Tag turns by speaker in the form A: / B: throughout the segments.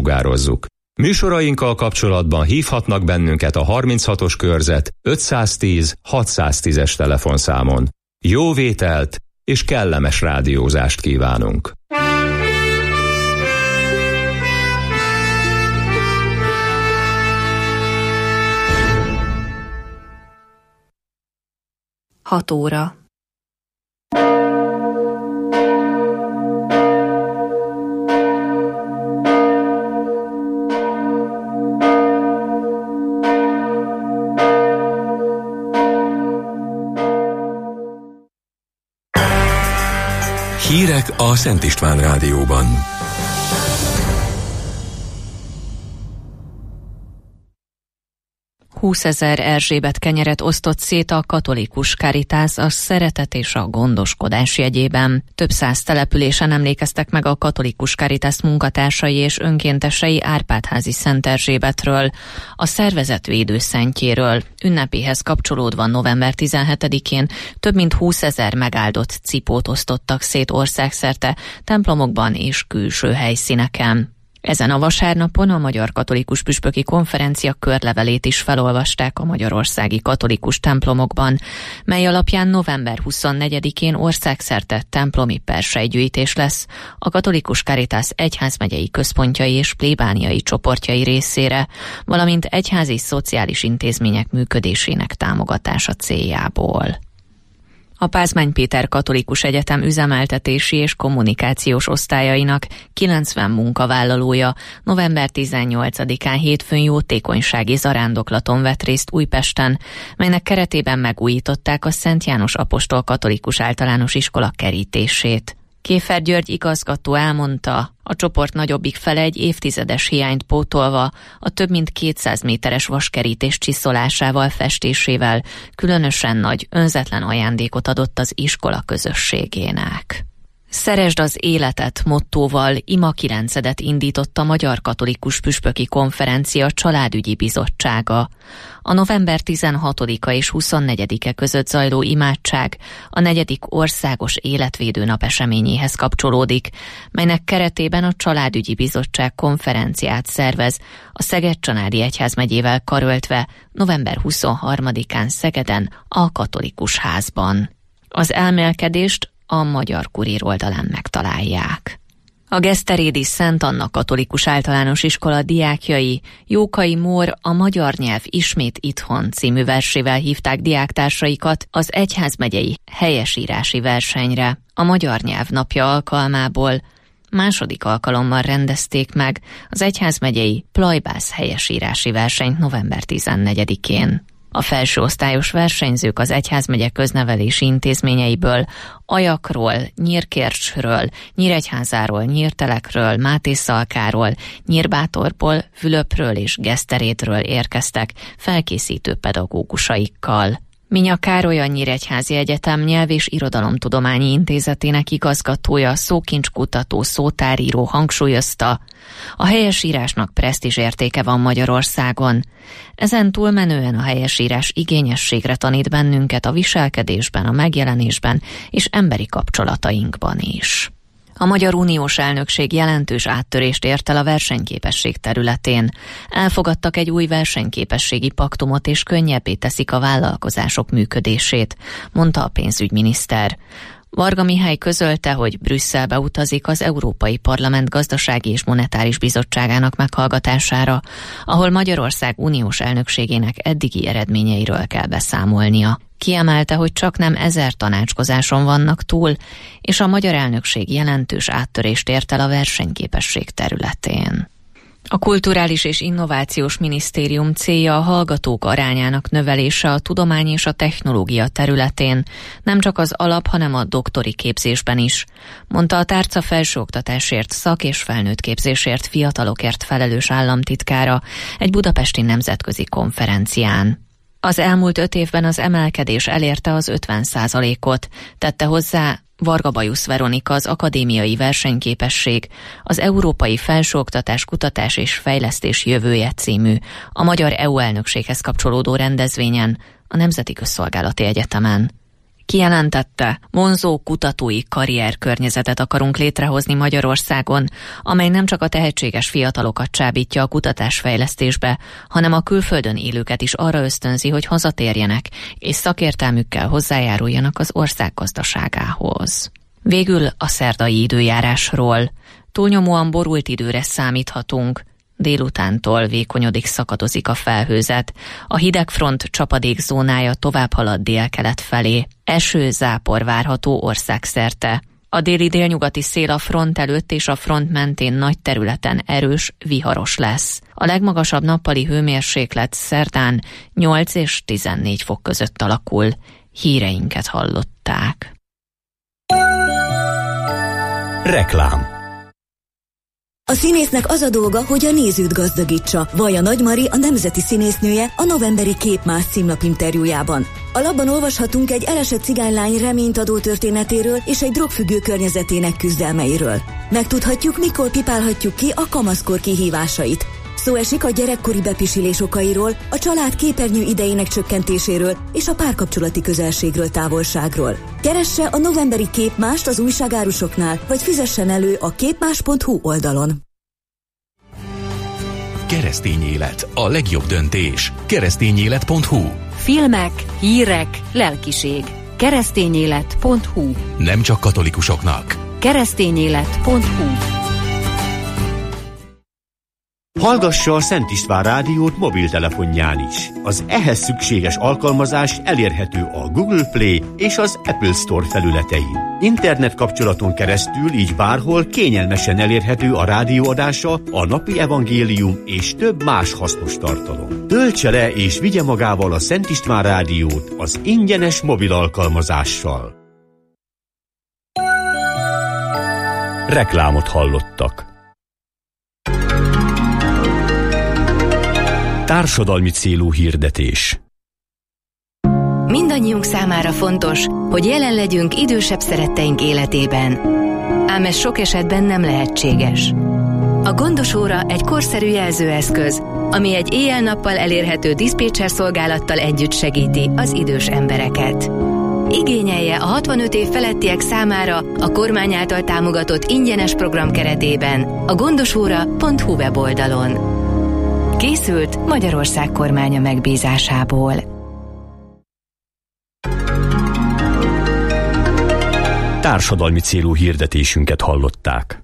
A: sugározzuk. Műsorainkkal kapcsolatban hívhatnak bennünket a 36-os körzet 510 610-es telefonszámon. Jó vételt és kellemes rádiózást kívánunk!
B: Hat óra.
C: Hírek a Szent István Rádióban.
B: $20,000 Erzsébet kenyeret osztott szét a katolikus Caritas a szeretet és a gondoskodás jegyében. Több száz településen emlékeztek meg a katolikus Caritas munkatársai és önkéntesei Árpád-házi Szent Erzsébetről, a szervezet védőszentjéről. Ünnepéhez kapcsolódva november 17-én több mint 20,000 megáldott cipót osztottak szét országszerte, templomokban és külső helyszíneken. Ezen a vasárnapon a Magyar Katolikus Püspöki Konferencia körlevelét is felolvasták a magyarországi katolikus templomokban, mely alapján november 24-én országszerte templomi persejgyűjtés lesz a katolikus Caritas egyházmegyei központjai és plébániai csoportjai részére, valamint egyházi szociális intézmények működésének támogatása céljából. A Pázmány Péter Katolikus Egyetem üzemeltetési és kommunikációs osztályainak 90 munkavállalója november 18-án hétfőn jótékonysági zarándoklaton vett részt Újpesten, melynek keretében megújították a Szent János Apostol Katolikus Általános Iskola kerítését. Kéfer György igazgató elmondta, a csoport nagyobbik fele egy évtizedes hiányt pótolva, a több mint 200 méteres vaskerítés csiszolásával, festésével különösen nagy önzetlen ajándékot adott az iskola közösségének. Szeresd az életet mottóval ima 9-et indított a Magyar Katolikus Püspöki Konferencia Családügyi Bizottsága. A november 16-a és 24-e között zajló imádság a 4. országos életvédő nap eseményéhez kapcsolódik, melynek keretében a Családügyi Bizottság konferenciát szervez a Szeged-Csanádi Egyházmegyével karöltve november 23-án Szegeden a Katolikus Házban. Az elmélkedést a Magyar Kurír oldalán megtalálják. A Geszterédi Szent Anna Katolikus Általános Iskola diákjai Jókai Mór a Magyar Nyelv ismét itthon című versével hívták diáktársaikat az egyházmegyei helyesírási versenyre. A Magyar Nyelv napja alkalmából második alkalommal rendezték meg az egyházmegyei plajbász helyesírási versenyt november 14-én. A felsőosztályos versenyzők az egyházmegye köznevelési intézményeiből, Ajakról, Nyírkércsről, Nyíregyházáról, Nyírtelekről, Mátészalkáról, Nyírbátorból, Fülöpről és Geszterétről érkeztek felkészítő pedagógusaikkal. Minya Károly a Nyíregyházi Egyetem Nyelv- és Irodalomtudományi Intézetének igazgatója, szókincskutató, szótáríró hangsúlyozta, a helyesírásnak presztízsértéke van Magyarországon. Ezen túlmenően a helyesírás igényességre tanít bennünket a viselkedésben, a megjelenésben és emberi kapcsolatainkban is. A Magyar Uniós Elnökség jelentős áttörést ért el a versenyképesség területén. Elfogadtak egy új versenyképességi paktumot és könnyebbé teszik a vállalkozások működését, mondta a pénzügyminiszter. Varga Mihály közölte, hogy Brüsszelbe utazik az Európai Parlament Gazdasági és Monetáris Bizottságának meghallgatására, ahol Magyarország uniós elnökségének eddigi eredményeiről kell beszámolnia. Kiemelte, hogy csaknem 1000 tanácskozáson vannak túl, és a magyar elnökség jelentős áttörést ért el a versenyképesség területén. A Kulturális és Innovációs Minisztérium célja a hallgatók arányának növelése a tudomány és a technológia területén, nem csak az alap, hanem a doktori képzésben is, mondta a tárca felsőoktatásért, szak- és felnőtt képzésért, fiatalokért felelős államtitkára egy budapesti nemzetközi konferencián. Az elmúlt 5 évben az emelkedés elérte az 50%-ot, tette hozzá Varga Bajusz Veronika, az akadémiai versenyképesség, az Európai Felsőoktatás, Kutatás és Fejlesztés jövője című, a magyar EU elnökséghez kapcsolódó rendezvényen, a Nemzeti Közszolgálati Egyetemen. Kijelentette, vonzó kutatói karrierkörnyezetet akarunk létrehozni Magyarországon, amely nem csak a tehetséges fiatalokat csábítja a kutatásfejlesztésbe, hanem a külföldön élőket is arra ösztönzi, hogy hazatérjenek, és szakértelmükkel hozzájáruljanak az ország gazdaságához. Végül a szerdai időjárásról. Túlnyomóan borult időre számíthatunk. Délutántól vékonyodik, szakadozik a felhőzet. A hidegfront csapadékzónája tovább halad délkelet felé. Eső, zápor várható országszerte. A déli-délnyugati szél a front előtt és a front mentén nagy területen erős, viharos lesz. A legmagasabb nappali hőmérséklet szerdán 8 és 14 fok között alakul. Híreinket hallották.
C: Reklám.
D: A színésznek az a dolga, hogy a nézőt gazdagítsa. Vajja Nagy Mari, a nemzeti színésznője a novemberi Képmász címlap interjújában. A lapban olvashatunk egy elesett cigánylány reményt adó történetéről és egy drogfüggő környezetének küzdelmeiről. Megtudhatjuk, mikor pipálhatjuk ki a kamaszkor kihívásait. Szó esik a gyerekkori bepisilés okairól, a család képernyő idejének csökkentéséről és a párkapcsolati közelségről, távolságról. Keresse a novemberi Képmást az újságárusoknál, vagy fizessen elő a képmás.hu oldalon.
C: Keresztény élet. A legjobb döntés. Keresztényélet.hu.
E: Filmek, hírek, lelkiség. Keresztényélet.hu.
C: Nem csak katolikusoknak.
E: Keresztényélet.hu.
F: Hallgassa a Szent István rádiót mobiltelefonján is. Az ehhez szükséges alkalmazás elérhető a Google Play és az Apple Store felületein. Internet kapcsolaton keresztül így bárhol kényelmesen elérhető a rádióadása, a napi evangélium és több más hasznos tartalom. Töltse le és vigye magával a Szent István rádiót az ingyenes mobil alkalmazással.
C: Reklámot hallottak. Társadalmi célú hirdetés.
G: Mindannyiunk számára fontos, hogy jelen legyünk idősebb szeretteink életében. Ám ez sok esetben nem lehetséges. A Gondos Óra egy korszerű jelzőeszköz, ami egy éjjel-nappal elérhető diszpécser szolgálattal együtt segíti az idős embereket. Igényelje a 65 év felettiek számára a kormány által támogatott ingyenes program keretében a gondosóra.hu weboldalon. Készült Magyarország kormánya megbízásából.
C: Társadalmi célú hirdetésünket hallották.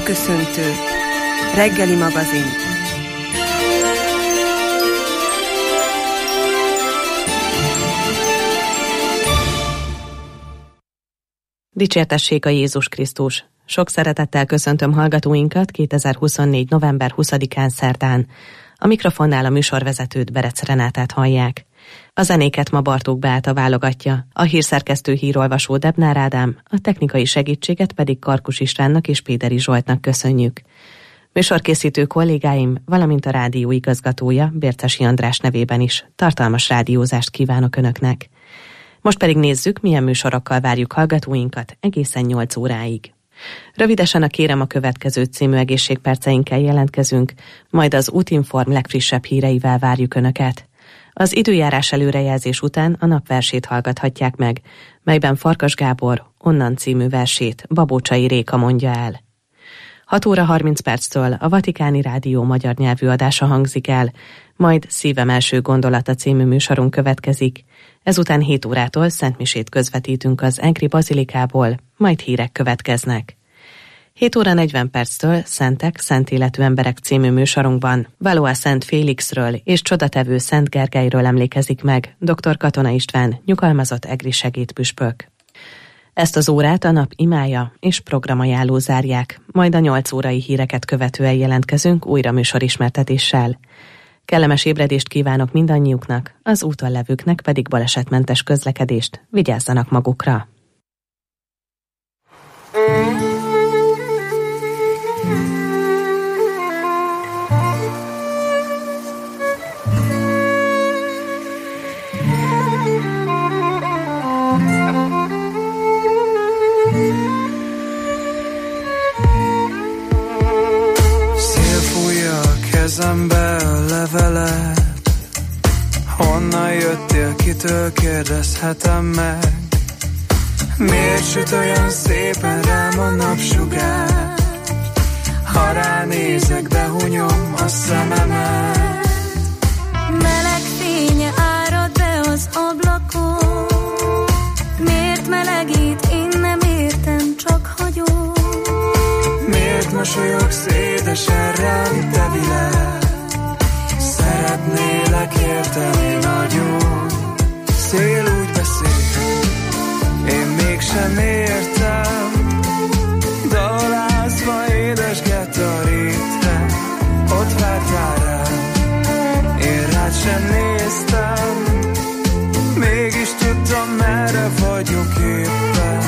H: Szakköszöntő. Reggeli magazin.
I: Dicsértessék a Jézus Krisztus! Sok szeretettel köszöntöm hallgatóinkat 2024. november 20-án szerdán. A mikrofonnál a műsorvezetőt, Berec Renátát hallják. A zenéket ma Bartók Beáta válogatja, a hírszerkesztő hírolvasó Debnár Ádám, a technikai segítséget pedig Karkus Istvánnak és Péderi Zsoltnak köszönjük. Műsorkészítő kollégáim, valamint a rádió igazgatója, Bércesi András nevében is tartalmas rádiózást kívánok Önöknek. Most pedig nézzük, milyen műsorokkal várjuk hallgatóinkat egészen 8 óráig. Rövidesen a Kérem a következő című egészségperceinkkel jelentkezünk, majd az Útinform legfrissebb híreivel várjuk Önöket. Az időjárás előrejelzés után a napversét hallgathatják meg, melyben Farkas Gábor Onnan című versét Babócsai Réka mondja el. 6 óra 30 perctől a Vatikáni Rádió magyar nyelvű adása hangzik el, majd Szívem első gondolata című műsorunk következik. Ezután 7 órától szentmisét közvetítünk az Egri Bazilikából, majd hírek következnek. 7 óra 40 perctől Szentek, Szent életű emberek című műsorunkban Valois Szent Félixről és csodatevő Szent Gergelyről emlékezik meg dr. Katona István, nyugalmazott egri segédpüspök. Ezt az órát a nap imája és programajánló zárják, majd a 8 órai híreket követően jelentkezünk újra műsorismertetéssel. Kellemes ébredést kívánok mindannyiuknak, az úton levőknek pedig balesetmentes közlekedést, vigyázzanak magukra!
J: Kezembe a levelet, honnan jöttél, kitől kérdezhetem meg? Miért süt olyan szépen rám a napsugár? Ha ránézek, behunyom a szememet.
K: Meleg fénye árad be az ablakon. Miért melegít, én nem értem, csak hagyom.
J: Miért mosolyogsz édesen rám, te világ? Szeretnélek érteni nagyon. Szél úgy beszél, én mégsem értem. Dalolázva édesget a rétre, ott vártál rám, én rád sem néztem. Mégis tudtam, merre vagyok éppen.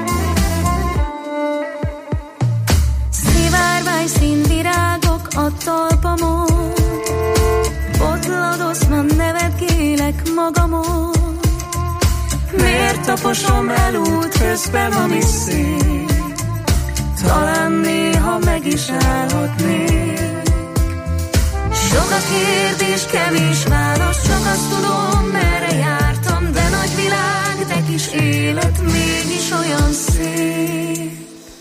K: Színvirágok a talpamon, botladoszva nevetgélek magamon.
J: Miért taposom el út közben, ami szép? Talán néha meg is állhatnék.
K: Sok a kérdés, kevés válasz, csak azt tudom, merre jártam. De nagy világ, de kis élet, mégis olyan szép.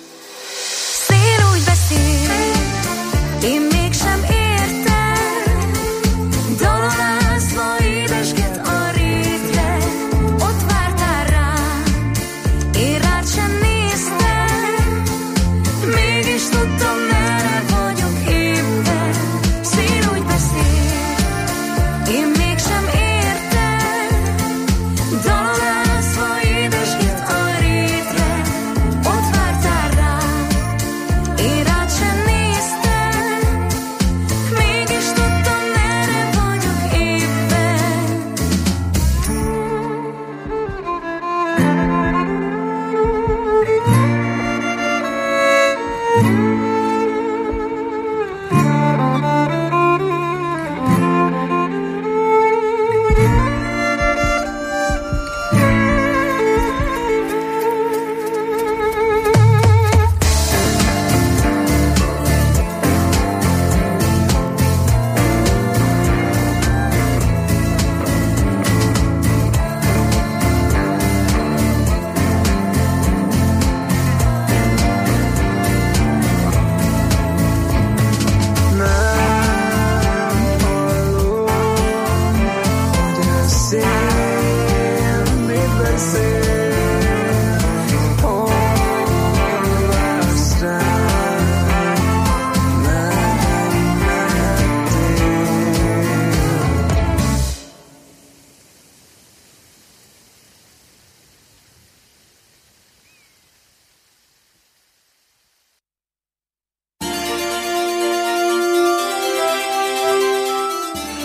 K: Én mégsem értem, dalolázva édesget a rétre, ott vártál rám, én rád sem néztem, mégis tudtam, merre vagyok éppen. Szél úgy beszél, én mégsem értem, dalolázva édesget a rétre, ott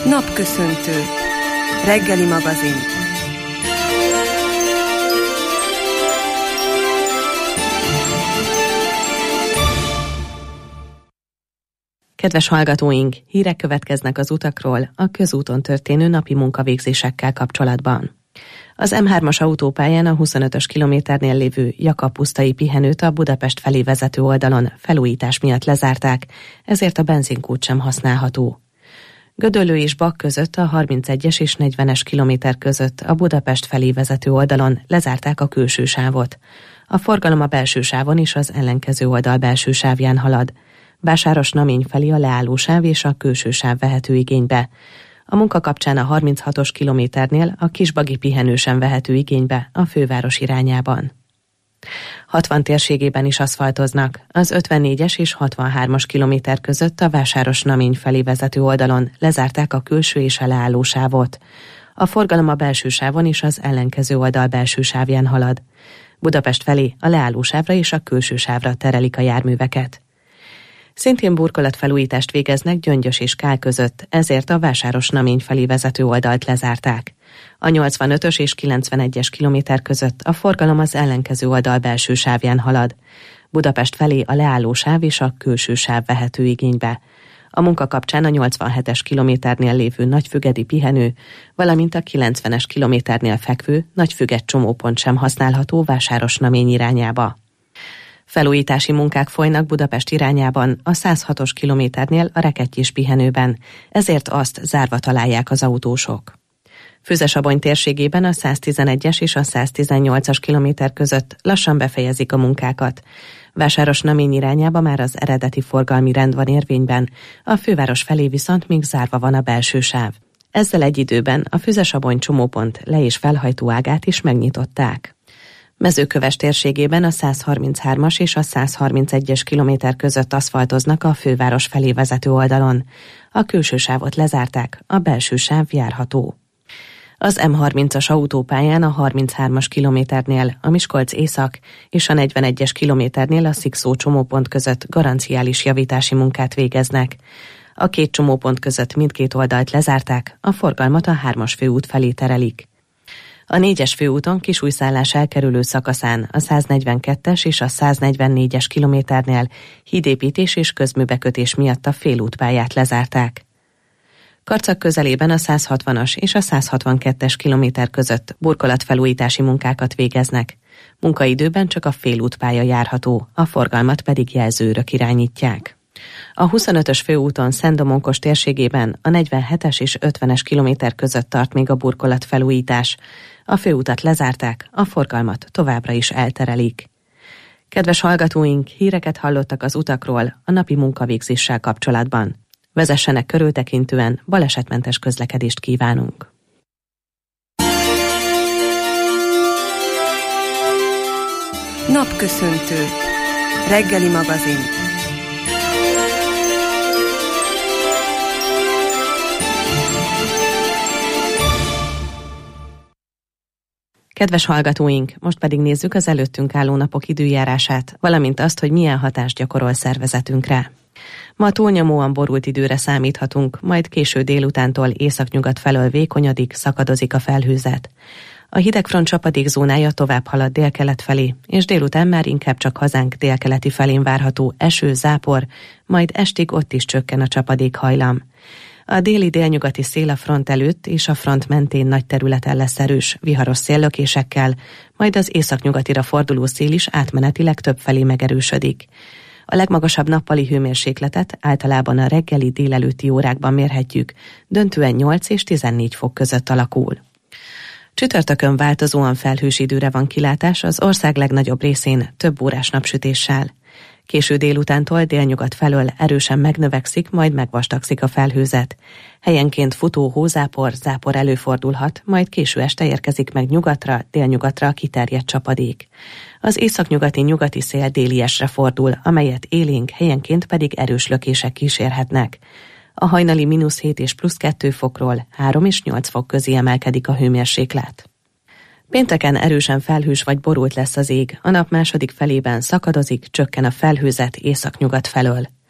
H: Napköszöntő. Reggeli magazin.
I: Kedves hallgatóink, hírek következnek az utakról a közúton történő napi munkavégzésekkel kapcsolatban. Az M3-as autópályán a 25-ös kilométernél lévő Jakab-pusztai pihenőt a Budapest felé vezető oldalon felújítás miatt lezárták, ezért a benzinkút sem használható. Gödöllő és Bak között a 31-es és 40-es kilométer között a Budapest felé vezető oldalon lezárták a külső sávot. A forgalom a belső sávon és az ellenkező oldal belső sávján halad. Vásáros-Namény felé a leállósáv és a külső sáv vehető igénybe. A munka kapcsán a 36-os kilométernél a Kisbagi pihenő sem vehető igénybe a főváros irányában. 60 térségében is aszfaltoznak. Az 54-es és 63-as kilométer között a Vásáros-Namény felé vezető oldalon lezárták a külső és a leállósávot. A forgalom a belső sávon és az ellenkező oldal belső sávján halad. Budapest felé a leállósávra és a külső sávra terelik a járműveket. Szintén burkolatfelújítást végeznek Gyöngyös és Kál között, ezért a Vásáros-Namény felé vezető oldalt lezárták. A 85-ös és 91-es kilométer között a forgalom az ellenkező oldal belső sávján halad. Budapest felé a leállósáv és a külső sáv vehető igénybe. A munka kapcsán a 87-es kilométernél lévő Nagyfügedi pihenő, valamint a 90-es kilométernél fekvő Nagyfüged csomópont sem használható Vásáros-Namény irányába. Felújítási munkák folynak Budapest irányában a 106-os kilométernél a Rekettyés pihenőben, ezért azt zárva találják az autósok. Füzesabony térségében a 111-es és a 118-as kilométer között lassan befejezik a munkákat. Vásáros-Namény irányába már az eredeti forgalmi rend van érvényben, a főváros felé viszont még zárva van a belső sáv. Ezzel egy időben a Füzesabony csomópont le- és felhajtó ágát is megnyitották. Mezőköves térségében a 133-as és a 131-es kilométer között aszfaltoznak a főváros felé vezető oldalon. A külső sávot lezárták, a belső sáv járható. Az M30-as autópályán a 33-as kilométernél a Miskolc észak és a 41-es kilométernél a Szikszó csomópont között garanciális javítási munkát végeznek. A két csomópont között mindkét oldalt lezárták, a forgalmat a 3-as főút felé terelik. A 4-es főúton Kisújszállás elkerülő szakaszán a 142-es és a 144-es kilométernél hídépítés és közműbekötés miatt a félútpályát lezárták. Karcag közelében a 160-as és a 162-es kilométer között burkolatfelújítási munkákat végeznek. Munkaidőben csak a félútpálya járható, a forgalmat pedig jelzőrök irányítják. A 25-ös főúton Szent-Domonkos térségében a 47-es és 50-es kilométer között tart még a burkolatfelújítás. A főutat lezárták, a forgalmat továbbra is elterelik. Kedves hallgatóink, híreket hallottak az utakról a napi munkavégzéssel kapcsolatban. Vezessenek körültekintően, balesetmentes közlekedést kívánunk.
H: Napköszöntő. Reggeli magazin.
I: Kedves hallgatóink, most pedig nézzük az előttünk álló napok időjárását, valamint azt, hogy milyen hatást gyakorol szervezetünkre. Ma túlnyomóan borult időre számíthatunk, majd késő délutántól északnyugat felől vékonyodik, szakadozik a felhőzet. A hidegfront csapadékzónája tovább halad délkelet felé, és délután már inkább csak hazánk délkeleti felén várható eső, zápor, majd estig ott is csökken a csapadékhajlam. A déli-délnyugati szél a front előtt és a front mentén nagy területen lesz erős, viharos széllökésekkel, majd az északnyugatira forduló szél is átmenetileg többfelé megerősödik. A legmagasabb nappali hőmérsékletet általában a reggeli délelőtti órákban mérhetjük, döntően 8 és 14 fok között alakul. Csütörtökön változóan felhős időre van kilátás az ország legnagyobb részén több órás napsütéssel. Késő délutántól délnyugat felől erősen megnövekszik, majd megvastagszik a felhőzet. Helyenként futó hózápor, zápor előfordulhat, majd késő este érkezik meg nyugatra, délnyugatra a kiterjedt csapadék. Az északnyugati nyugati szél déliesre fordul, amelyet élénk, helyenként pedig erős lökések kísérhetnek. A hajnali -7 és +2 fokról 3 és 8 fok közé emelkedik a hőmérséklet. Pénteken erősen felhős vagy borult lesz az ég, a nap második felében szakadozik, csökken a felhőzet északnyugat felől.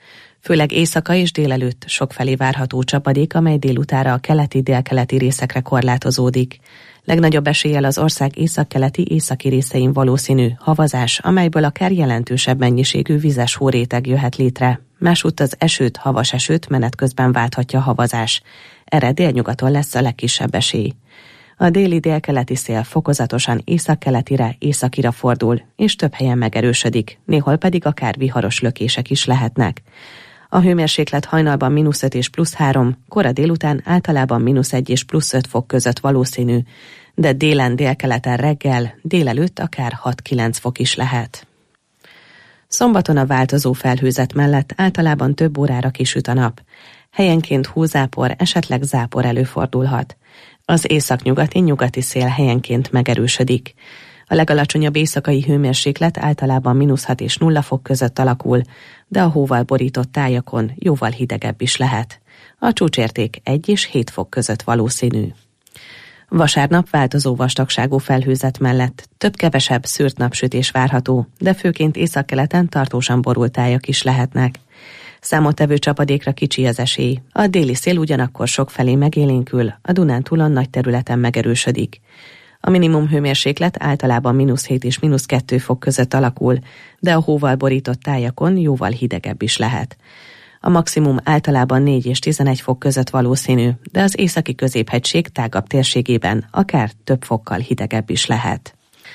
I: Főleg éjszaka és délelőtt sokfelé várható csapadék, amely délutára a keleti-délkeleti részekre korlátozódik. Legnagyobb eséllyel az ország északkeleti-északi részein valószínű havazás, amelyből akár jelentősebb mennyiségű vizes hóréteg jöhet létre. Másútt az esőt, havas esőt menet közben válthatja havazás. Erre délnyugaton lesz a legkisebb esély. A déli-délkeleti szél fokozatosan északkeletire, északira fordul, és több helyen megerősödik, néhol pedig akár viharos lökések is lehetnek. A hőmérséklet hajnalban -5 és +3, kora délután általában -1 és +5 fok között valószínű, de délen, délkeleten reggel, délelőtt akár 6-9 fok is lehet. Szombaton a változó felhőzet mellett általában több órára kisüt a nap. Helyenként hózápor, esetleg zápor előfordulhat. Az északnyugati szél helyenként megerősödik. A legalacsonyabb éjszakai hőmérséklet általában -6 és 0 fok között alakul, de a hóval borított tájakon jóval hidegebb is lehet. A csúcsérték 1 és 7 fok között valószínű. Vasárnap változó vastagságú felhőzet mellett több-kevesebb szűrt napsütés várható, de főként északkeleten tartósan borult tájak is lehetnek. Számottevő csapadékra kicsi az esély. A déli szél ugyanakkor sokfelé megélénkül, a Dunántúlon nagy területen megerősödik. A minimum hőmérséklet általában -7 és -2 fok között alakul, de a hóval borított tájakon jóval hidegebb is lehet. A maximum általában 4 és 11 fok között valószínű, de az északi középhegység tágabb térségében akár több fokkal hidegebb is lehet.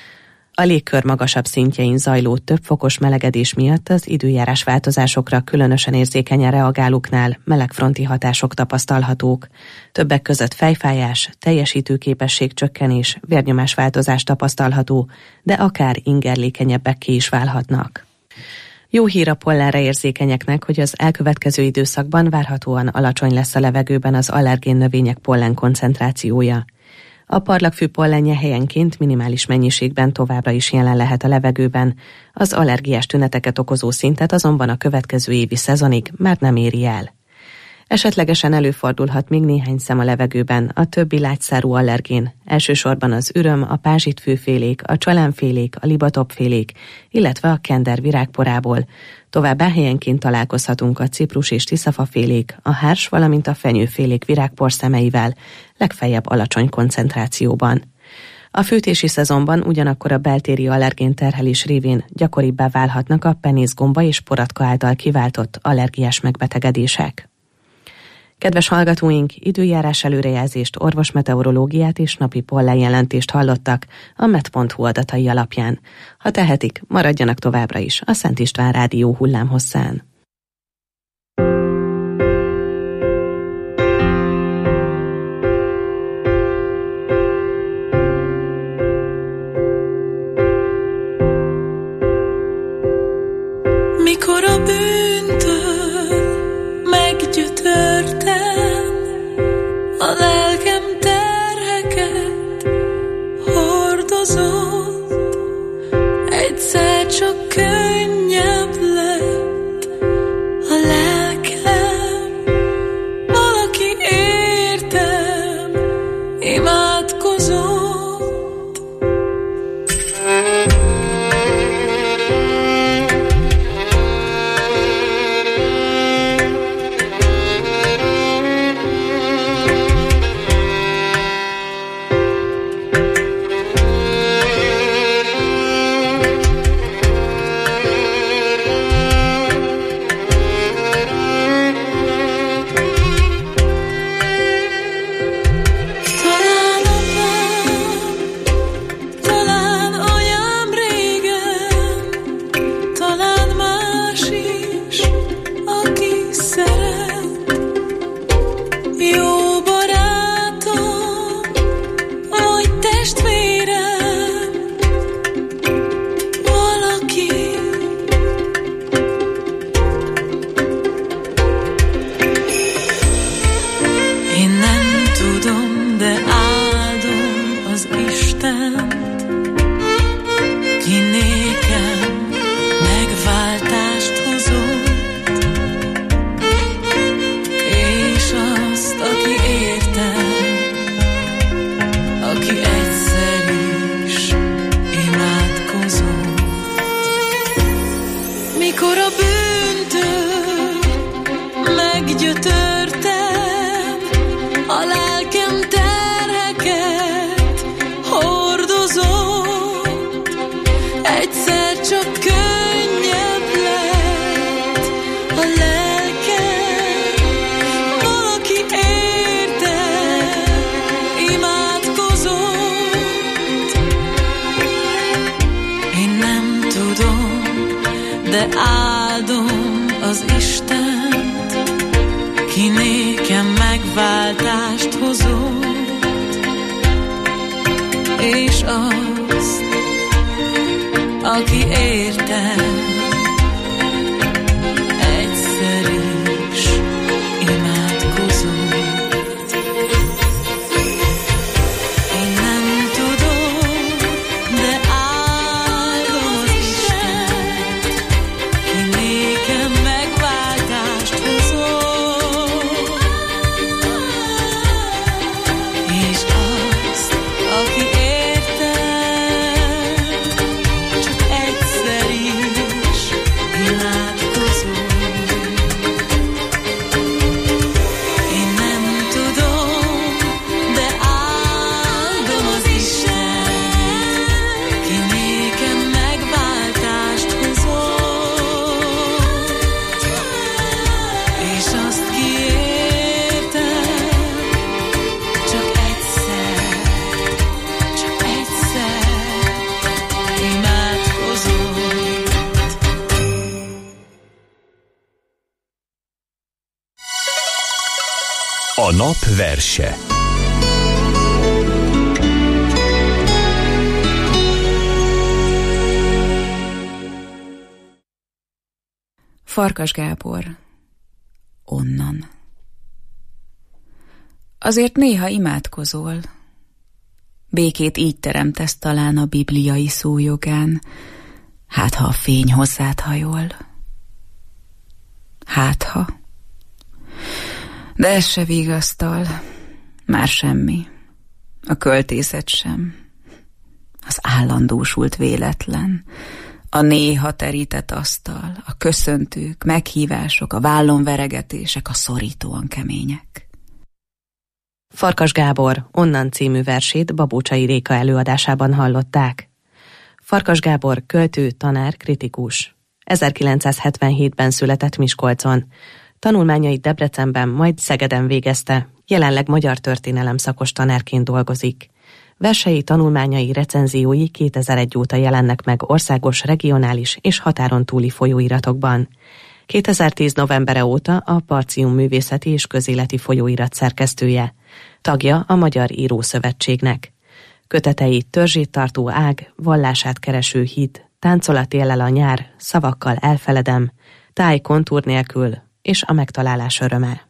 I: A légkör magasabb szintjein zajló több fokos melegedés miatt az időjárás változásokra különösen érzékenyen reagálóknál melegfronti hatások tapasztalhatók. Többek között fejfájás, teljesítőképesség csökkenés, vérnyomásváltozás tapasztalható, de akár ingerlékenyebbekké is válhatnak. Jó hír a pollenre érzékenyeknek, hogy az elkövetkező időszakban várhatóan alacsony lesz a levegőben az allergén növények pollen koncentrációja. A parlagfű pollenje helyenként minimális mennyiségben továbbra is jelen lehet a levegőben, az allergiás tüneteket okozó szintet azonban a következő évi szezonig már nem éri el. Esetlegesen előfordulhat még néhány szem a levegőben a többi lágyszárú allergén, elsősorban az üröm, a pázsitfűfélék, a csalánfélék, a libatopfélék, illetve a kender virágporából. Továbbá helyenként találkozhatunk a ciprus és tiszafafélék, a hárs, valamint a fenyőfélék virágporszemeivel, legfeljebb alacsony koncentrációban. A fűtési szezonban ugyanakkor a beltéri allergén terhelés révén gyakoribbá válhatnak a penészgomba és poratka által kiváltott allergiás megbetegedések. Kedves hallgatóink, időjárás előrejelzést, orvosmeteorológiát és napi pollenjelentést hallottak a met.hu adatai alapján. Ha tehetik, maradjanak továbbra is a Szent István Rádió hullámhosszán.
J: Mikor a bűntől meggyötörtem, a lelkem terheket hordozott, egyszer csak könnyebb lett ki nékem megváltást hozott, és azt, aki értem, egyszer is imádkozott. Én nem tudom, de áldom az Istent, ki nékem megváltást hozott, és azt, aki
C: A nap verse.
L: Farkas Gábor. Onnan. Azért néha imádkozol. Békét így teremtesz talán a bibliai szójogán, hát ha a fény hozzád hajol. Hát ha. De ez se vigasztal, már semmi, a költészet sem, az állandósult véletlen, a néha terített asztal, a köszöntők, meghívások, a vállon veregetések, a szorítóan kemények.
I: Farkas Gábor Onnan című versét Babócsai Réka előadásában hallották. Farkas Gábor költő, tanár, kritikus. 1977-ben született Miskolcon. Tanulmányait Debrecenben, majd Szegeden végezte, jelenleg magyar történelem szakos tanárként dolgozik. Versei, tanulmányai, recenziói 2001 óta jelennek meg országos, regionális és határon túli folyóiratokban. 2010 novembere óta a Partium Művészeti és Közéleti Folyóirat szerkesztője. Tagja a Magyar Írószövetségnek. Kötetei Törzsét tartó ág, vallását kereső hit, Táncolat él el a nyár, Szavakkal elfeledem, Táj kontúr nélkül és a megtalálás öröme.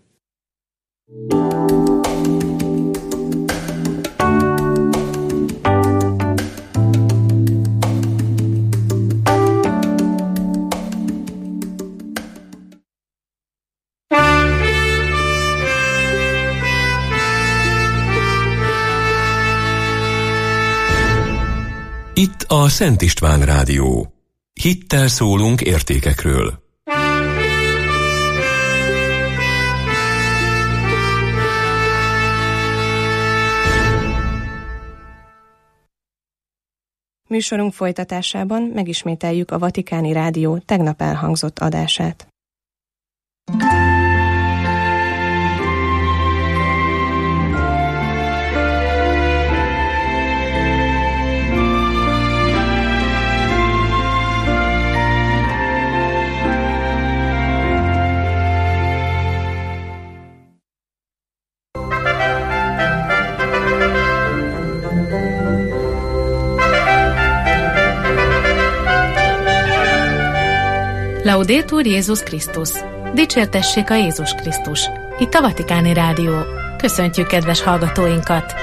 C: Itt a Szent István Rádió. Hittel szólunk értékekről.
M: Műsorunk folytatásában megismételjük a Vatikáni Rádió tegnap elhangzott adását.
N: Laudétur Jézus Krisztus! Dicsértessék a Jézus Krisztus! Itt a Vatikáni Rádió. Köszöntjük kedves hallgatóinkat!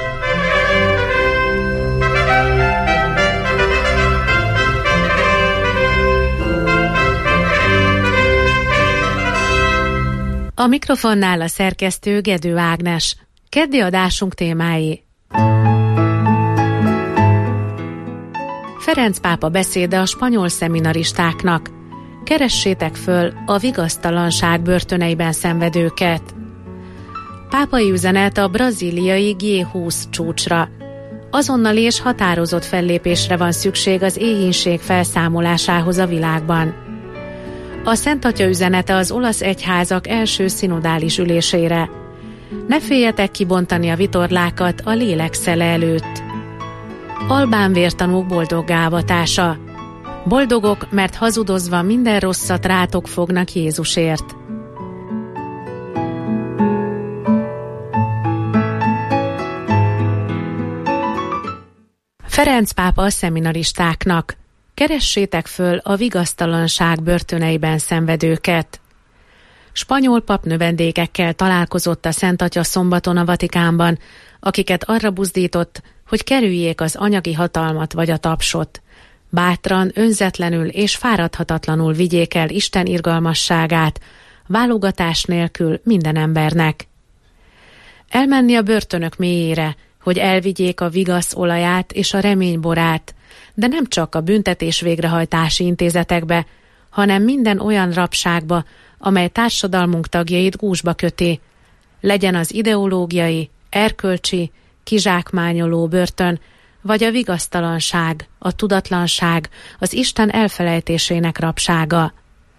N: A mikrofonnál a szerkesztő Gedő Ágnes. Keddi adásunk témái: Ferenc pápa beszéde a spanyol szeminaristáknak. Keressétek föl a vigasztalanság börtöneiben szenvedőket. Pápai üzenet a brazíliai G20 csúcsra. Azonnali és határozott fellépésre van szükség az éhínség felszámolásához a világban. A Szent Atya üzenete az olasz egyházak első szinodális ülésére. Ne féljetek kibontani a vitorlákat a lélek szele előtt. Albán vértanúk boldoggá avatása. Boldogok, mert hazudozva minden rosszat rátok fognak Jézusért. Ferenc pápa a szeminaristáknak: keressétek föl a vigasztalanság börtöneiben szenvedőket. Spanyol papnövendékekkel találkozott a Szent Atya szombaton a Vatikánban, akiket arra buzdított, hogy kerüljék az anyagi hatalmat vagy a tapsot. Bátran, önzetlenül és fáradhatatlanul vigyék el Isten irgalmasságát, válogatás nélkül minden embernek. Elmenni a börtönök mélyére, hogy elvigyék a vigasz olaját és a reményborát, de nem csak a büntetés végrehajtási intézetekbe, hanem minden olyan rabságba, amely társadalmunk tagjait gúzsba köti. Legyen az ideológiai, erkölcsi, kizsákmányoló börtön, vagy a vigasztalanság, a tudatlanság, az Isten elfelejtésének rabsága.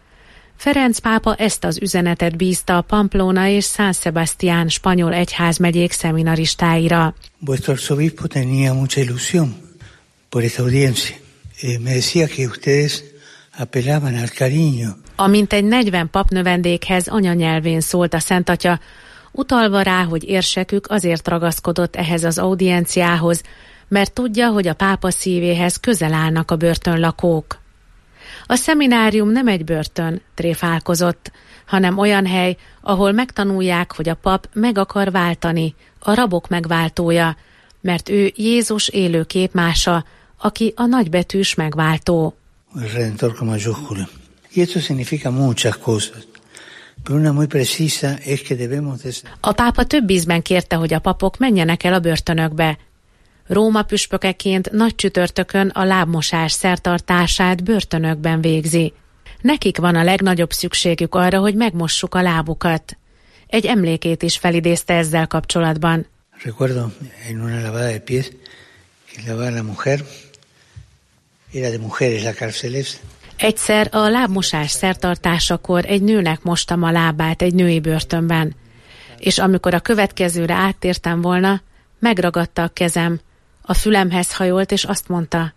N: Ferenc pápa ezt az üzenetet bízta a Pamplona és San Sebastián spanyol egyházmegyék szeminaristáira.
O: Vuestro arzobispo tenía mucha ilusión por esta audiencia. Me decía que ustedes apelaban al cariño.
N: A mintegy 40 papnövendékhez anyanyelvén szólt a Szent Atya, utalva rá, hogy érsekük azért ragaszkodott ehhez az audienciához, mert tudja, hogy a pápa szívéhez közel állnak a börtönlakók. A szeminárium nem egy börtön, tréfálkozott, hanem olyan hely, ahol megtanulják, hogy a pap meg akar váltani, a rabok megváltója, mert ő Jézus élő képmása, aki a nagybetűs megváltó.
O: Redentor con mayúscula. Y esto significa muchas cosas. Pero una muy precisa es que debemos de...
N: A pápa több ízben kérte, hogy a papok menjenek el a börtönökbe. Róma püspökeként nagy csütörtökön a lábmosás szertartását börtönökben végzi. Nekik van a legnagyobb szükségük arra, hogy megmossuk a lábukat. Egy emlékét is felidézte ezzel kapcsolatban.
O: Recuerdo en una lavada de pies que lavaba la mujer. Era de mujeres la cárceles.
N: Egyszer a lábmosás szertartásakor egy nőnek mostam a lábát egy női börtönben, és amikor a következőre áttértem volna, megragadta a kezem, a fülemhez hajolt, és azt mondta: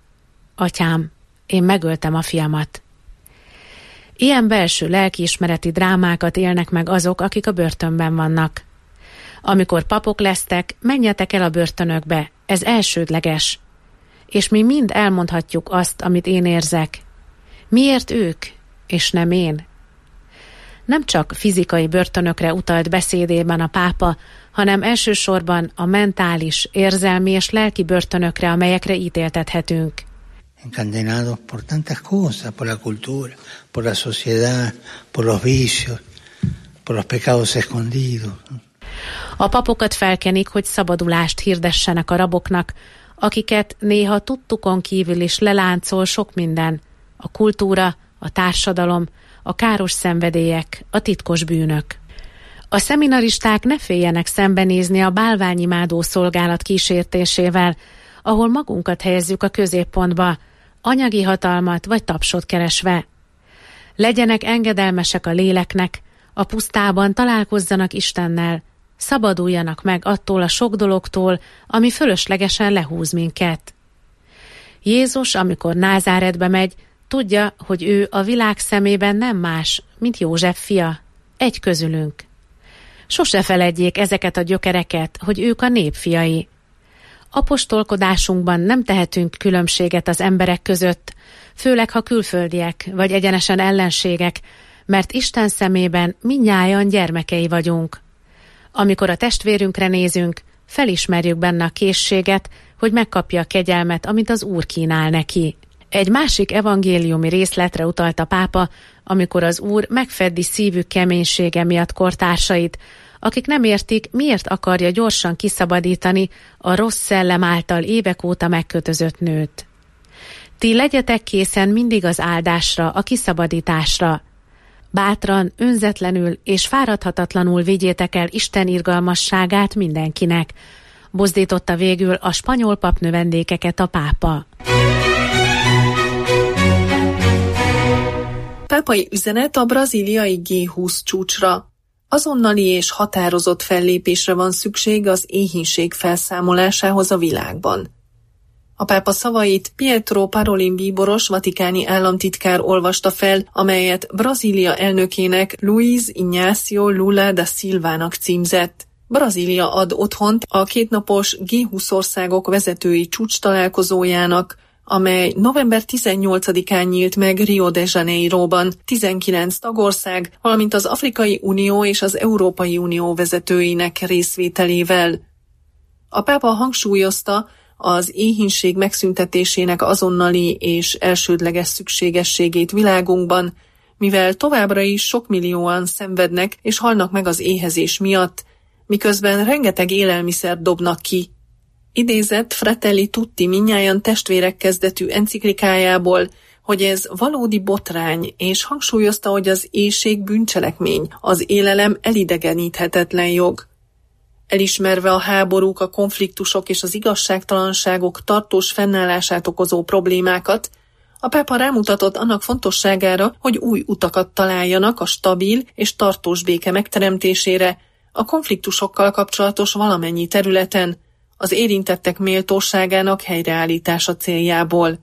N: Atyám, én megöltem a fiamat. Ilyen belső lelkiismereti drámákat élnek meg azok, akik a börtönben vannak. Amikor papok lesztek, menjetek el a börtönökbe, ez elsődleges. És mi mind elmondhatjuk azt, amit én érzek. Miért ők, és nem én? Nem csak fizikai börtönökre utalt beszédében a pápa, hanem elsősorban a mentális, érzelmi és lelki börtönökre, amelyekre ítéltethetünk.
O: Encadenados por tantas cosas, por la cultura, por la sociedad, por los vicios, por los pecados escondidos.
N: A papokat felkenik, hogy szabadulást hirdessenek a raboknak, akiket néha tudtukon kívül is leláncol sok minden, a kultúra, a társadalom, a káros szenvedélyek, a titkos bűnök. A szeminaristák ne féljenek szembenézni a bálványimádó szolgálat kísértésével, ahol magunkat helyezzük a középpontba, anyagi hatalmat vagy tapsot keresve. Legyenek engedelmesek a léleknek, a pusztában találkozzanak Istennel, szabaduljanak meg attól a sok dologtól, ami fölöslegesen lehúz minket. Jézus, amikor Názáretbe megy, tudja, hogy ő a világ szemében nem más, mint József fia, egy közülünk. Sose feledjék ezeket a gyökereket, hogy ők a nép fiai. Apostolkodásunkban nem tehetünk különbséget az emberek között, főleg ha külföldiek vagy egyenesen ellenségek, mert Isten szemében mindnyájan gyermekei vagyunk. Amikor a testvérünkre nézünk, felismerjük benne a készséget, hogy megkapja a kegyelmet, amit az Úr kínál neki. Egy másik evangéliumi részletre utalt a pápa, amikor az Úr megfeddi szívük keménysége miatt kortársait, akik nem értik, miért akarja gyorsan kiszabadítani a rossz szellem által évek óta megkötözött nőt. Ti legyetek készen mindig az áldásra, a kiszabadításra. Bátran, önzetlenül és fáradhatatlanul vigyétek el Isten irgalmasságát mindenkinek, buzdította végül a spanyol papnövendékeket a pápa.
P: Pápai üzenet a brazíliai G20 csúcsra. Azonnali és határozott fellépésre van szükség az éhínség felszámolásához a világban. A pápa szavait Pietro Parolin bíboros vatikáni államtitkár olvasta fel, amelyet Brazília elnökének Luiz Inácio Lula da Silvának címzett. Brazília ad otthont a kétnapos G20 országok vezetői csúcstalálkozójának, amely november 18-án nyílt meg Rio de Janeiroban 19 tagország, valamint az Afrikai Unió és az Európai Unió vezetőinek részvételével. A pápa hangsúlyozta az éhínség megszüntetésének azonnali és elsődleges szükségességét világunkban, mivel továbbra is sok millióan szenvednek és halnak meg az éhezés miatt, miközben rengeteg élelmiszer dobnak ki. Idézett Fratelli Tutti mindnyájan testvérek kezdetű enciklikájából, hogy ez valódi botrány, és hangsúlyozta, hogy az éhség bűncselekmény, az élelem elidegeníthetetlen jog. Elismerve a háborúk, a konfliktusok és az igazságtalanságok tartós fennállását okozó problémákat, a pápa rámutatott annak fontosságára, hogy új utakat találjanak a stabil és tartós béke megteremtésére, a konfliktusokkal kapcsolatos valamennyi területen, az érintettek méltóságának helyreállítása céljából.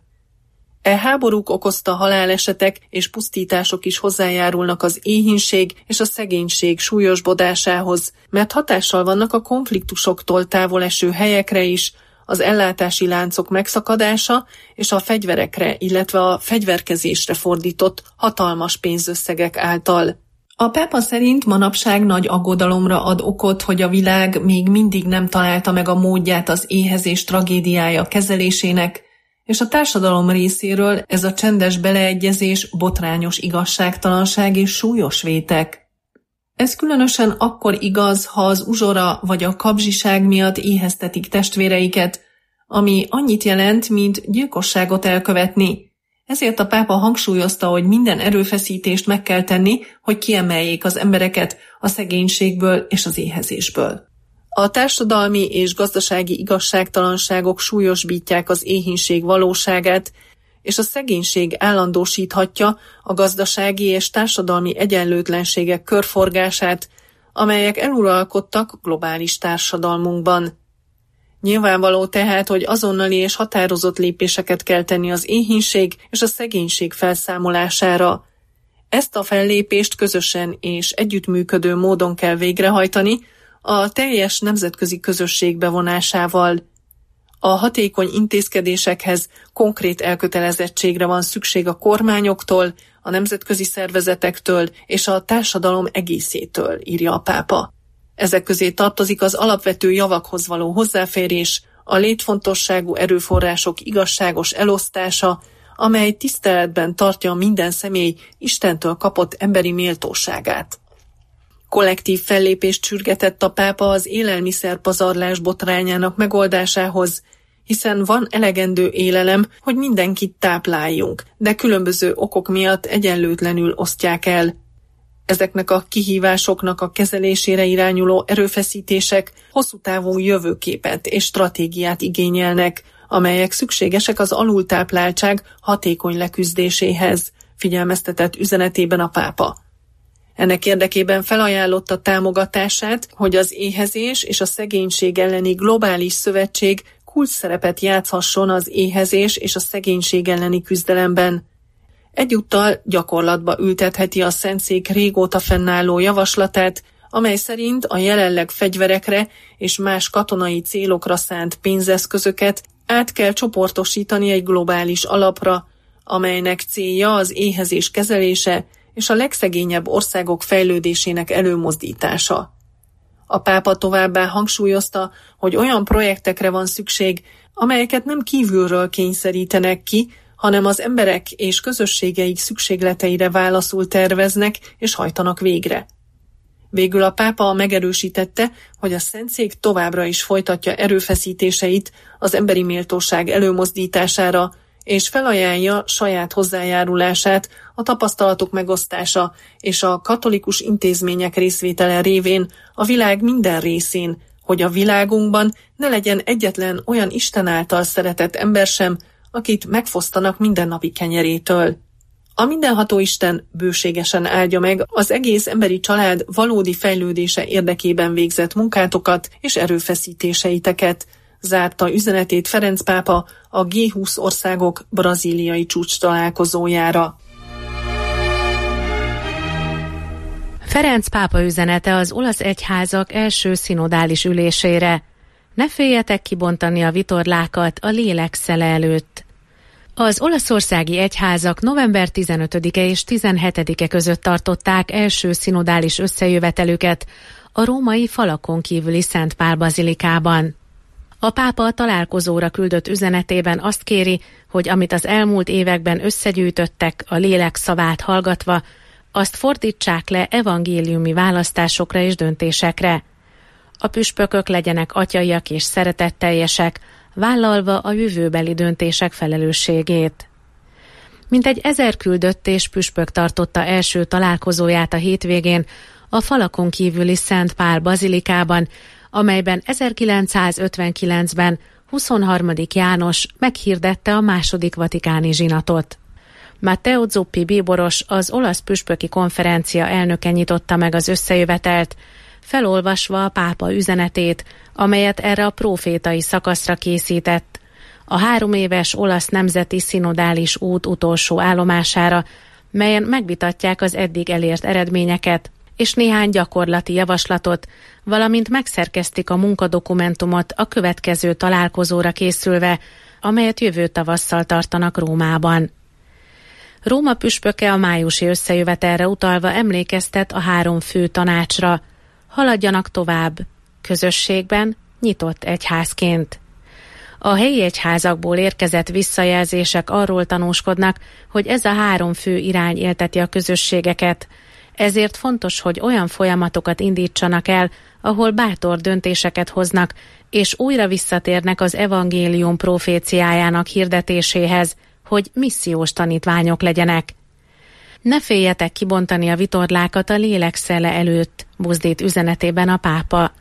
P: E háborúk okozta halálesetek és pusztítások is hozzájárulnak az éhínség és a szegénység súlyosbodásához, mert hatással vannak a konfliktusoktól távol eső helyekre is, az ellátási láncok megszakadása és a fegyverekre, illetve a fegyverkezésre fordított hatalmas pénzösszegek által. A pápa szerint manapság nagy aggodalomra ad okot, hogy a világ még mindig nem találta meg a módját az éhezés tragédiája kezelésének, és a társadalom részéről ez a csendes beleegyezés botrányos igazságtalanság és súlyos vétek. Ez különösen akkor igaz, ha az uzsora vagy a kapzsiság miatt éheztetik testvéreiket, ami annyit jelent, mint gyilkosságot elkövetni. Ezért a pápa hangsúlyozta, hogy minden erőfeszítést meg kell tenni, hogy kiemeljék az embereket a szegénységből és az éhezésből. A társadalmi és gazdasági igazságtalanságok súlyosbítják az éhínség valóságát, és a szegénység állandósíthatja a gazdasági és társadalmi egyenlőtlenségek körforgását, amelyek eluralkodtak globális társadalmunkban. Nyilvánvaló tehát, hogy azonnali és határozott lépéseket kell tenni az éhínség és a szegénység felszámolására. Ezt a fellépést közösen és együttműködő módon kell végrehajtani, a teljes nemzetközi közösség bevonásával. A hatékony intézkedésekhez konkrét elkötelezettségre van szükség a kormányoktól, a nemzetközi szervezetektől és a társadalom egészétől, írja a pápa. Ezek közé tartozik az alapvető javakhoz való hozzáférés, a létfontosságú erőforrások igazságos elosztása, amely tiszteletben tartja minden személy Istentől kapott emberi méltóságát. Kollektív fellépést sürgetett a pápa az élelmiszerpazarlás botrányának megoldásához, hiszen van elegendő élelem, hogy mindenkit tápláljunk, de különböző okok miatt egyenlőtlenül osztják el. Ezeknek a kihívásoknak a kezelésére irányuló erőfeszítések hosszú távú jövőképet és stratégiát igényelnek, amelyek szükségesek az alultápláltság hatékony leküzdéséhez, figyelmeztetett üzenetében a pápa. Ennek érdekében felajánlotta támogatását, hogy az éhezés és a szegénység elleni globális szövetség kulcsszerepet játszhasson az éhezés és a szegénység elleni küzdelemben. Egyúttal gyakorlatba ültetheti a Szentszék régóta fennálló javaslatát, amely szerint a jelenleg fegyverekre és más katonai célokra szánt pénzeszközöket át kell csoportosítani egy globális alapra, amelynek célja az éhezés kezelése és a legszegényebb országok fejlődésének előmozdítása. A pápa továbbá hangsúlyozta, hogy olyan projektekre van szükség, amelyeket nem kívülről kényszerítenek ki, hanem az emberek és közösségeik szükségleteire válaszul terveznek és hajtanak végre. Végül a pápa megerősítette, hogy a Szentszék továbbra is folytatja erőfeszítéseit az emberi méltóság előmozdítására, és felajánlja saját hozzájárulását a tapasztalatok megosztása és a katolikus intézmények részvétele révén a világ minden részén, hogy a világunkban ne legyen egyetlen olyan Isten által szeretett ember sem, akit megfosztanak mindennapi kenyerétől. A mindenható Isten bőségesen áldja meg az egész emberi család valódi fejlődése érdekében végzett munkátokat és erőfeszítéseiteket, zárta üzenetét Ferenc pápa a G20 országok brazíliai csúcs találkozójára.
N: Ferenc pápa üzenete az olasz egyházak első szinodális ülésére. Ne féljetek kibontani a vitorlákat a lélek szele előtt. Az olaszországi egyházak november 15-e és 17-e között tartották első szinodális összejövetelüket a római falakon kívüli Szent Pál bazilikában. A pápa a találkozóra küldött üzenetében azt kéri, hogy amit az elmúlt években összegyűjtöttek a lélek szavát hallgatva, azt fordítsák le evangéliumi választásokra és döntésekre. A püspökök legyenek atyaiak és szeretetteljesek, vállalva a jövőbeli döntések felelősségét. Mintegy 1000 küldött és püspök tartotta első találkozóját a hétvégén a falakon kívüli Szent Pál bazilikában, amelyben 1959-ben 23. János meghirdette a második vatikáni zsinatot. Matteo Zuppi bíboros, az olasz püspöki konferencia elnöke nyitotta meg az összejövetelt, felolvasva a pápa üzenetét, amelyet erre a prófétai szakaszra készített, a 3 éves olasz nemzeti szinodális út utolsó állomására, melyen megvitatják az eddig elért eredményeket, és néhány gyakorlati javaslatot, valamint megszerkesztik a munkadokumentumot a következő találkozóra készülve, amelyet jövő tavasszal tartanak Rómában. Róma püspöke a májusi összejövetelre utalva emlékeztet a 3 fő tanácsra: haladjanak tovább, közösségben, nyitott egyházként. A helyi egyházakból érkezett visszajelzések arról tanúskodnak, hogy ez a 3 fő irány élteti a közösségeket, ezért fontos, hogy olyan folyamatokat indítsanak el, ahol bátor döntéseket hoznak, és újra visszatérnek az evangélium proféciájának hirdetéséhez, hogy missziós tanítványok legyenek. Ne féljetek kibontani a vitorlákat a lélek szele előtt, buzdít üzenetében a pápa.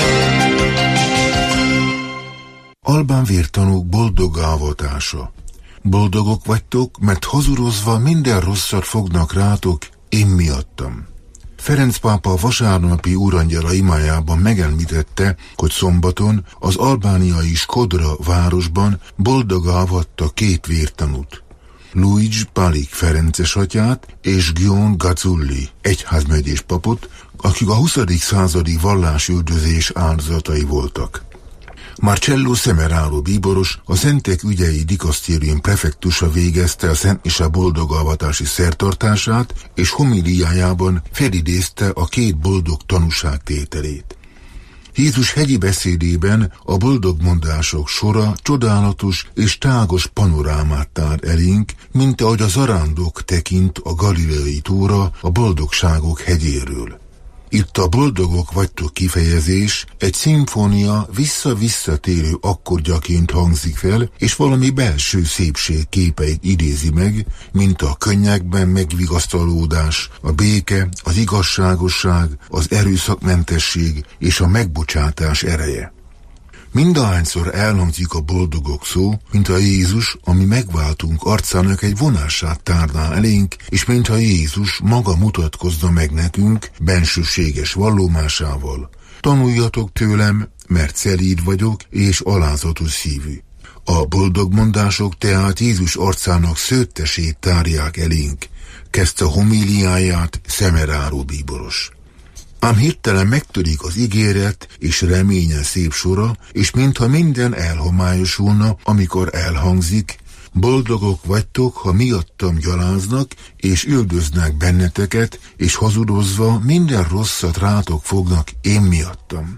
Q: Albán vértanúk boldog avatása. Boldogok vagytok, mert hazudozva minden rosszat fognak rátok, én miattam. Ferenc pápa a vasárnapi úrangyala imájában megemlítette, hogy szombaton az albániai Shkodra városban boldogá avatta 2 vértanút. Luigi Palik ferences atyát és Gion Gazzulli egyházmegyés papot, akik a 20. századi vallásüldözés áldozatai voltak. Marcello Semeraro bíboros, a Szentek ügyei dikasztérium prefektusa végezte a Szent Mise boldogavatási szertartását, és homiliájában felidézte a 2 boldog tanúságtételét. Jézus hegyi beszédében a boldogmondások sora csodálatos és tágos panorámát tár elénk, mint ahogy a zarándok tekint a galileai tóra a boldogságok hegyéről. Itt a boldogok vagytok kifejezés egy szimfónia vissza-visszatérő akkordjaként hangzik fel, és valami belső szépség képeit idézi meg, mint a könnyekben megvigasztalódás, a béke, az igazságosság, az erőszakmentesség és a megbocsátás ereje. Mindahányszor elhangzik a boldogok szó, mintha Jézus, ami megváltunk arcának egy vonását tárná elénk, és mintha Jézus maga mutatkozna meg nekünk bensőséges vallomásával. Tanuljatok tőlem, mert szelíd vagyok és alázatos szívű. A boldogmondások tehát Jézus arcának szőttesét tárják elénk, kezdte homíliáját Semeraro bíboros. Ám hirtelen megtörik az ígéret és reménye szép sora, és mintha minden elhomályosulna, amikor elhangzik: boldogok vagytok, ha miattam gyaláznak, és üldöznek benneteket, és hazudozva minden rosszat rátok fognak én miattam.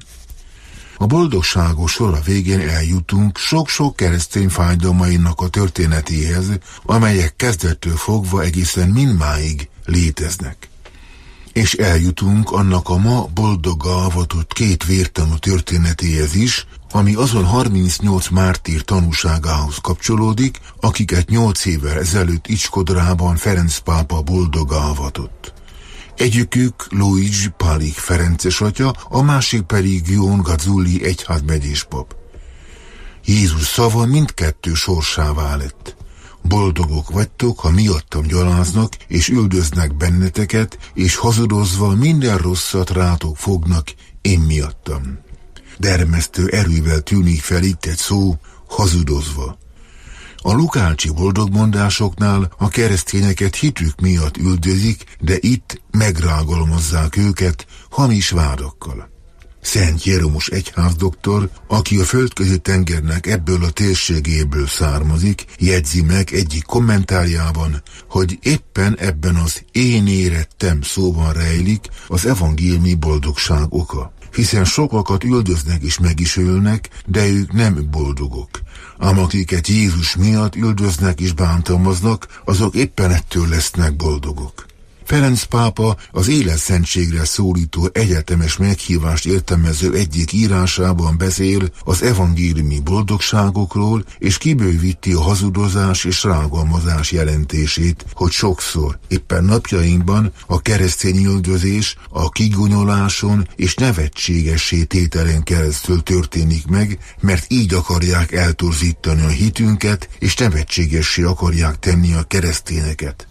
Q: A boldogságos sora végén eljutunk sok-sok keresztény fájdalmainak a történetéhez, amelyek kezdettől fogva egészen mindmáig léteznek. És eljutunk annak a ma boldoggá avatott 2 vértanú történetéhez is, ami azon 38 mártír tanúságához kapcsolódik, akiket 8 évvel ezelőtt Shkodrában Ferenc pápa boldogá avatott. Egyikük Luigi Palik ferences atya, a másik pedig Gion Gazzulli egyházmegyés pap. Jézus szava mindkettő sorsává lett. Boldogok vagytok, ha miattam gyaláznak, és üldöznek benneteket, és hazudozva minden rosszat rátok fognak én miattam. Dermesztő erővel tűnik fel itt egy szó, hazudozva. A lukácsi boldogmondásoknál a keresztényeket hitük miatt üldözik, de itt megrágalmazzák őket hamis vádakkal. Szent Jeromos egyházdoktor, aki a Földközi-tengernek ebből a térségéből származik, jegyzi meg egyik kommentárjában, hogy éppen ebben az én érettem szóban rejlik az evangéliumi boldogság oka. Hiszen sokakat üldöznek és meg is ölnek, de ők nem boldogok. Ám akiket Jézus miatt üldöznek és bántalmaznak, azok éppen ettől lesznek boldogok. Ferenc pápa az életszentségre szólító egyetemes meghívást értelmező egyik írásában beszél az evangéliumi boldogságokról, és kibővíti a hazudozás és rágalmazás jelentését, hogy sokszor, éppen napjainkban a keresztény üldözés a kigonyoláson és nevetségessé tételen keresztül történik meg, mert így akarják eltorzítani a hitünket, és nevetségessé akarják tenni a keresztényeket.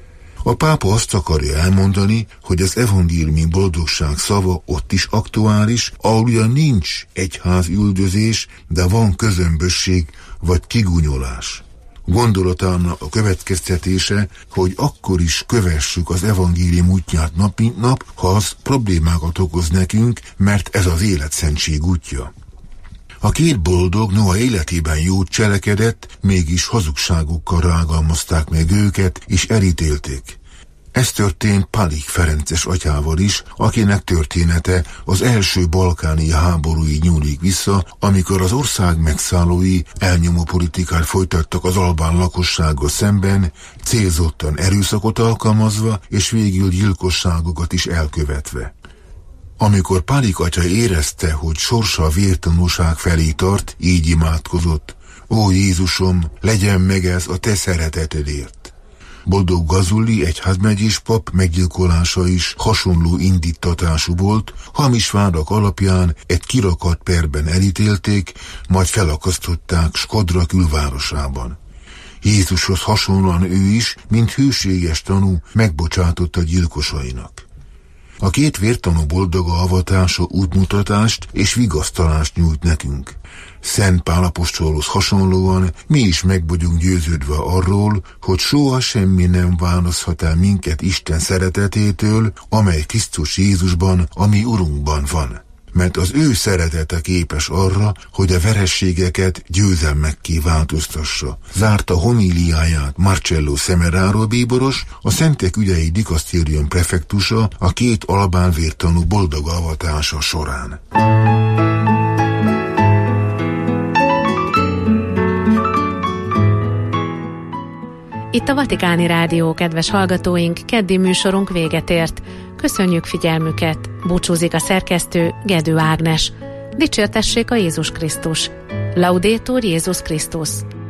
Q: A pápa azt akarja elmondani, hogy az evangéliumi boldogság szava ott is aktuális, ahol ugyan nincs egyházüldözés, de van közömbösség vagy kigunyolás. Gondolatának a következtetése, hogy akkor is kövessük az evangélium útját nap mint nap, ha az problémákat okoz nekünk, mert ez az életszentség útja. A két boldog Noa életében jót cselekedett, mégis hazugságokkal rágalmazták meg őket, és elítélték. Ez történt Pálik Ferences atyával is, akinek története az első balkáni háborúig nyúlik vissza, amikor az ország megszállói elnyomó politikát folytattak az albán lakossággal szemben, célzottan erőszakot alkalmazva, és végül gyilkosságokat is elkövetve. Amikor Pálik atya érezte, hogy sorsa a vértanúság felé tart, így imádkozott: Ó Jézusom, legyen meg ez a te szeretetedért. Boldog Gazulli egyházmegyés pap meggyilkolása is hasonló indítatású volt, hamis vádak alapján egy kirakat perben elítélték, majd felakasztották Skodra külvárosában. Jézushoz hasonlóan ő is, mint hűséges tanú, megbocsátott a gyilkosainak. A két vértanú boldoga avatása útmutatást és vigasztalást nyújt nekünk. Szent Pál apostolhoz hasonlóan mi is meg vagyunk győződve arról, hogy soha semmi nem választhat el minket Isten szeretetétől, amely Krisztus Jézusban, a mi Urunkban van. Mert az ő szeretete képes arra, hogy a verességeket győzelmekké változtassa. Zárta homíliáját Marcello Semeraro bíboros, a Szentek ügyei dikasztérium prefektusa a két albán vértanú boldog avatása során.
N: Itt a Vatikáni Rádió, kedves hallgatóink, keddi műsorunk véget ért. Köszönjük figyelmüket, búcsúzik a szerkesztő, Gedő Ágnes. Dicsértessék a Jézus Krisztus. Laudétur Jézus Krisztus.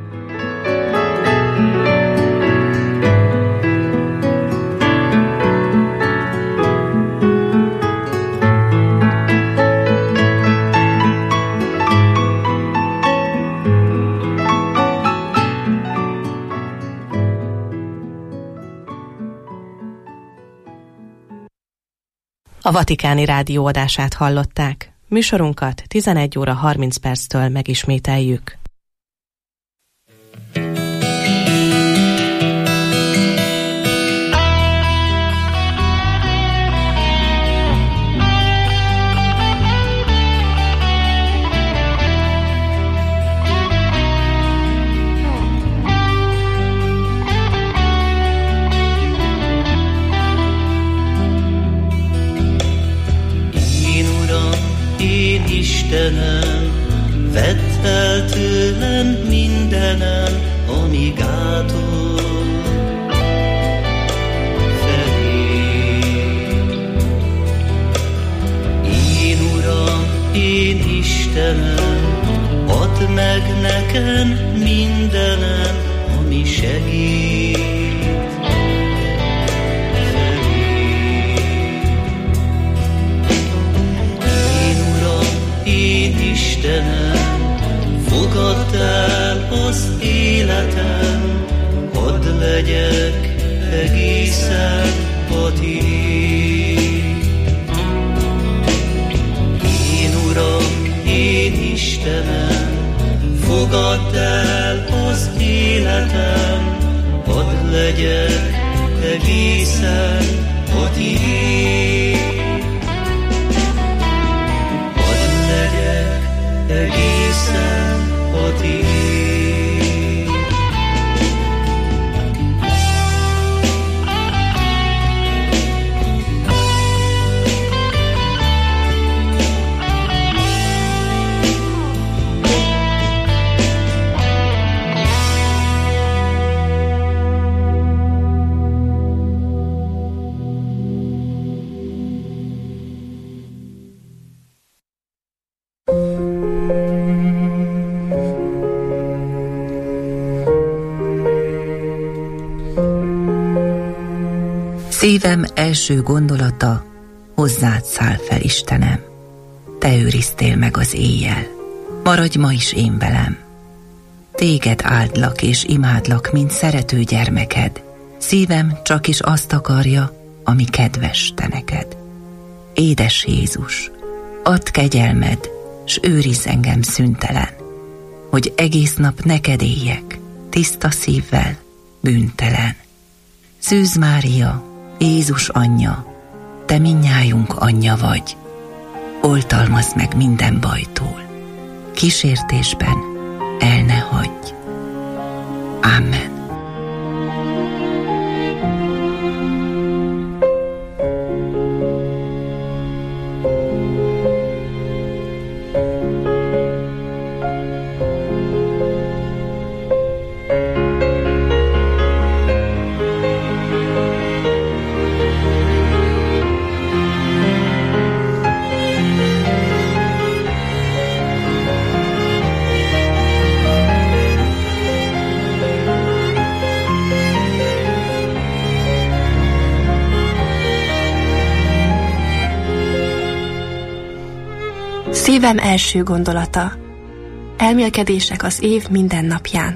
I: A Vatikáni Rádió adását hallották. Műsorunkat 11 óra 30 perctől megismételjük.
J: Istenem, vedd el tőlem mindenem, ami gátol felé. Én Uram, én Istenem, add meg nekem mindenem, ami segít Én Istenem, fogadd el az életem, hadd legyek egészen a tiéd. Én Uram, én Istenem, fogadd el az életem, életem, hadd legyek egészen a tiéd. Hadd legyek egészen a tiéd.
R: Szívem első gondolata, hozzád száll fel, Istenem. Te őriztél meg az éjjel, maradj ma is én velem. Téged áldlak és imádlak, mint szerető gyermeked. Szívem csak is azt akarja, ami kedves te neked. Édes Jézus, add kegyelmed, s őrizz engem szüntelen, hogy egész nap neked éljek, tiszta szívvel, bűntelen. Szűz Mária, Jézus anyja, te mindnyájunk anyja vagy, oltalmazd meg minden bajtól, kísértésben el ne hagyj. Amen.
S: Szívem első gondolata. Elmélkedések az év minden napján.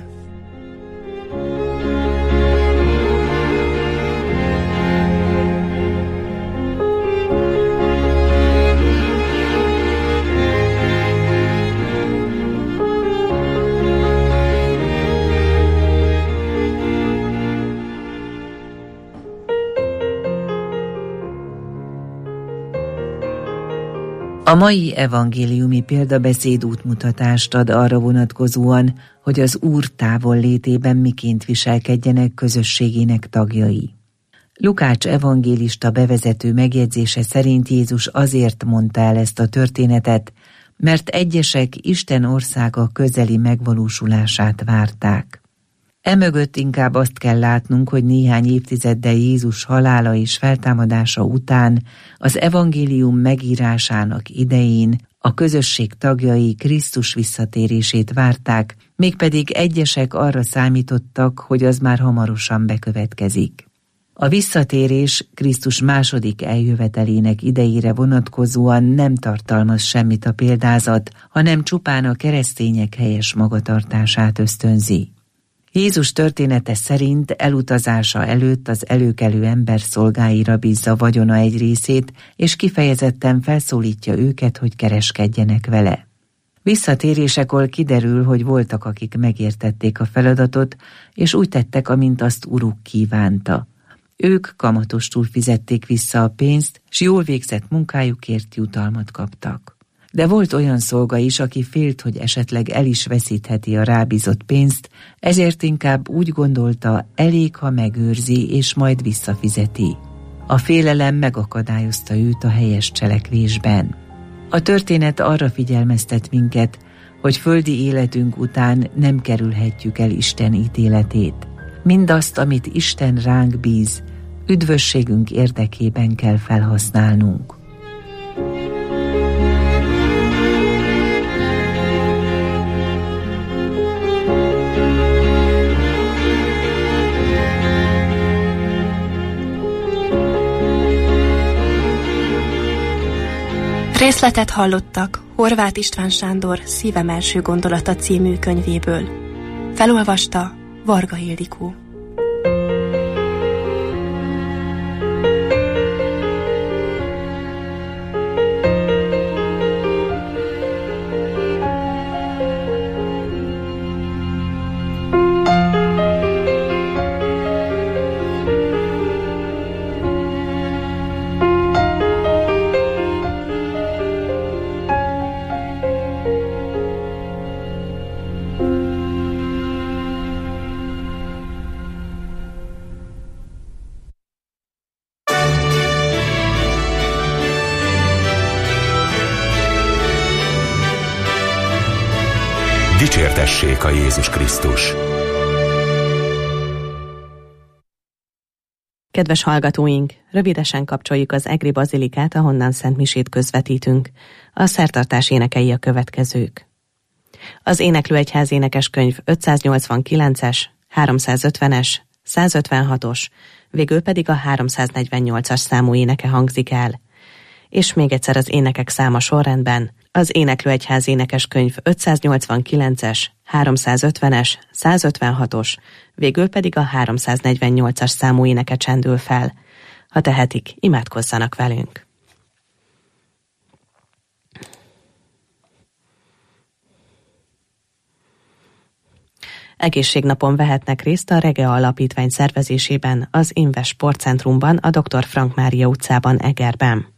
R: A mai evangéliumi példabeszéd útmutatást ad arra vonatkozóan, hogy az Úr távollétében miként viselkedjenek közösségének tagjai. Lukács evangélista bevezető megjegyzése szerint Jézus azért mondta el ezt a történetet, mert egyesek Isten országa közeli megvalósulását várták. Emögött inkább azt kell látnunk, hogy néhány évtizeddel Jézus halála és feltámadása után az evangélium megírásának idején a közösség tagjai Krisztus visszatérését várták, mégpedig egyesek arra számítottak, hogy az már hamarosan bekövetkezik. A visszatérés Krisztus második eljövetelének idejére vonatkozóan nem tartalmaz semmit a példázat, hanem csupán a keresztények helyes magatartását ösztönzi. Jézus története szerint elutazása előtt az előkelő ember szolgáira bízza vagyona egy részét, és kifejezetten felszólítja őket, hogy kereskedjenek vele. Visszatérésekor kiderül, hogy voltak, akik megértették a feladatot, és úgy tettek, amint azt uruk kívánta. Ők kamatostul fizették vissza a pénzt, s jól végzett munkájukért jutalmat kaptak. De volt olyan szolga is, aki félt, hogy esetleg el is veszítheti a rábízott pénzt, ezért inkább úgy gondolta, elég, ha megőrzi, és majd visszafizeti. A félelem megakadályozta őt a helyes cselekvésben. A történet arra figyelmeztet minket, hogy földi életünk után nem kerülhetjük el Isten ítéletét. Mindazt, amit Isten ránk bíz, üdvösségünk érdekében kell felhasználnunk.
S: Részletet hallottak Horváth István Sándor Szívem első gondolata című könyvéből. Felolvasta Varga Ildikó.
C: Dicsértessék a Jézus Krisztus!
I: Kedves hallgatóink, rövidesen kapcsoljuk az Egri Bazilikát, ahonnan szentmisét közvetítünk. A szertartás énekei a következők. Az Éneklő Egyház énekeskönyv 589-es, 350-es, 156-os, végül pedig a 348-as számú éneke hangzik el. És még egyszer az énekek száma sorrendben: az Éneklő Egyház énekeskönyv 589-es, 350-es, 156-os, végül pedig a 348-as számú éneke csendül fel. Ha tehetik, imádkozzanak velünk. Egészségnapon vehetnek részt a Regea Alapítvány szervezésében az Inves Sportcentrumban, a Dr. Frank Mária utcában, Egerben.